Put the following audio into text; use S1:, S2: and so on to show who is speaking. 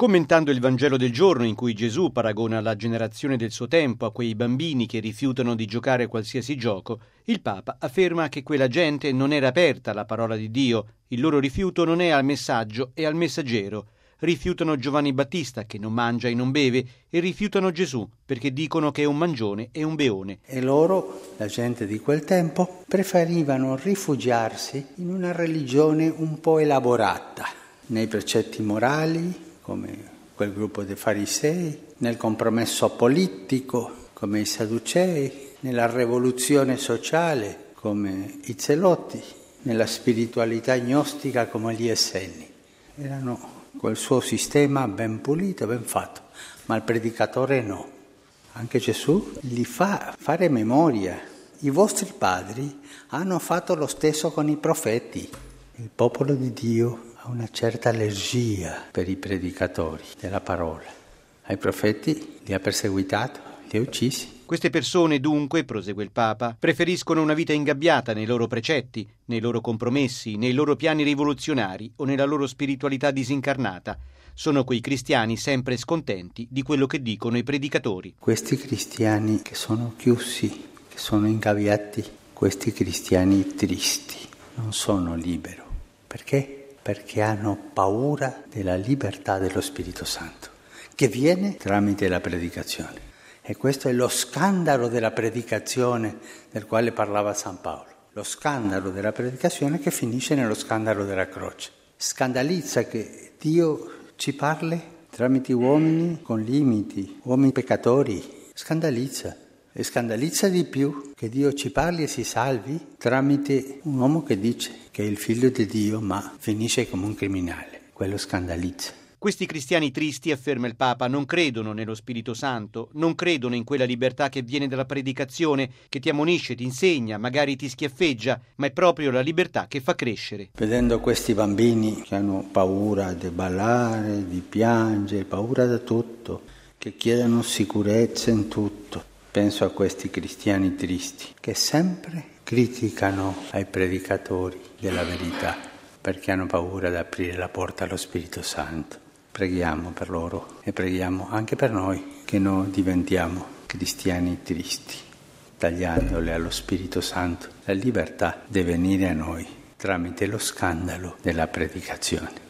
S1: Commentando il Vangelo del giorno in cui Gesù paragona la generazione del suo tempo a quei bambini che rifiutano di giocare a qualsiasi gioco, il Papa afferma che quella gente non era aperta alla parola di Dio, il loro rifiuto non è al messaggio, è al messaggero. Rifiutano Giovanni Battista che non mangia e non beve e rifiutano Gesù perché dicono che è un mangione e un beone.
S2: E loro, la gente di quel tempo, preferivano rifugiarsi in una religione un po' elaborata, nei precetti morali, come quel gruppo dei farisei, nel compromesso politico, come i sadducei, nella rivoluzione sociale, come i zelotti, nella spiritualità gnostica, come gli essenni. Erano quel suo sistema ben pulito, ben fatto, ma il predicatore no. Anche Gesù gli fa fare memoria. I vostri padri hanno fatto lo stesso con i profeti. Il popolo di Dio ha una certa allergia per i predicatori della parola. Ai profeti li ha perseguitati, li ha uccisi.
S1: Queste persone dunque, prosegue il Papa, preferiscono una vita ingabbiata nei loro precetti, nei loro compromessi, nei loro piani rivoluzionari o nella loro spiritualità disincarnata. Sono quei cristiani sempre scontenti di quello che dicono i predicatori.
S2: Questi cristiani che sono chiusi, che sono ingabbiati, questi cristiani tristi, non sono liberi. Perché? Perché hanno paura della libertà dello Spirito Santo, che viene tramite la predicazione. E questo è lo scandalo della predicazione del quale parlava San Paolo. Lo scandalo della predicazione che finisce nello scandalo della croce. Scandalizza che Dio ci parli tramite uomini con limiti, uomini peccatori. Scandalizza. E scandalizza di più che Dio ci parli e si salvi tramite un uomo che dice che è il figlio di Dio ma finisce come un criminale. Quello scandalizza.
S1: Questi cristiani tristi, afferma il Papa, non credono nello Spirito Santo, non credono in quella libertà che viene dalla predicazione, che ti ammonisce, ti insegna, magari ti schiaffeggia, ma è proprio la libertà che fa crescere.
S2: Vedendo questi bambini che hanno paura di ballare, di piangere, paura da tutto, che chiedono sicurezza in tutto, penso a questi cristiani tristi che sempre criticano ai predicatori della verità perché hanno paura di aprire la porta allo Spirito Santo. Preghiamo per loro e preghiamo anche per noi che non diventiamo cristiani tristi, tagliandole allo Spirito Santo. La libertà deve venire a noi tramite lo scandalo della predicazione.